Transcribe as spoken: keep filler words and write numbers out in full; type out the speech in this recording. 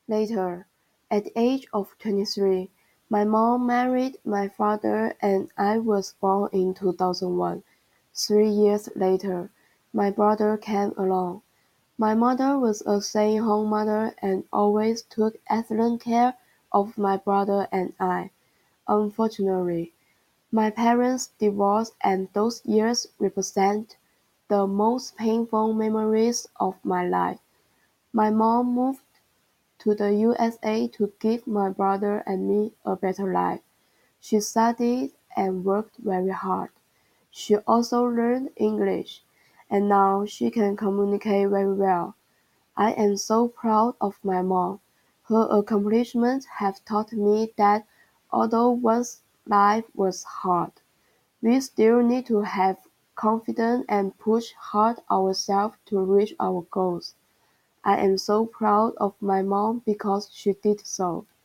Later, at the age of twenty-three, my mom married my father and I was born in two thousand one. Three years later, my brother came along. My mother was a stay-at-home mother and always took excellent care of my brother and I. Unfortunately, my parents divorced and those years represent the most painful memories of my life. My mom moved to the U S A to give my brother and me a better life. She studied and worked very hard. She also learned English, and now she can communicate very well. I am so proud of my mom. Her accomplishments have taught me that although one's life was hard, we still need to have confidence and push hard ourselves to reach our goals. I am so proud of my mom because she did so.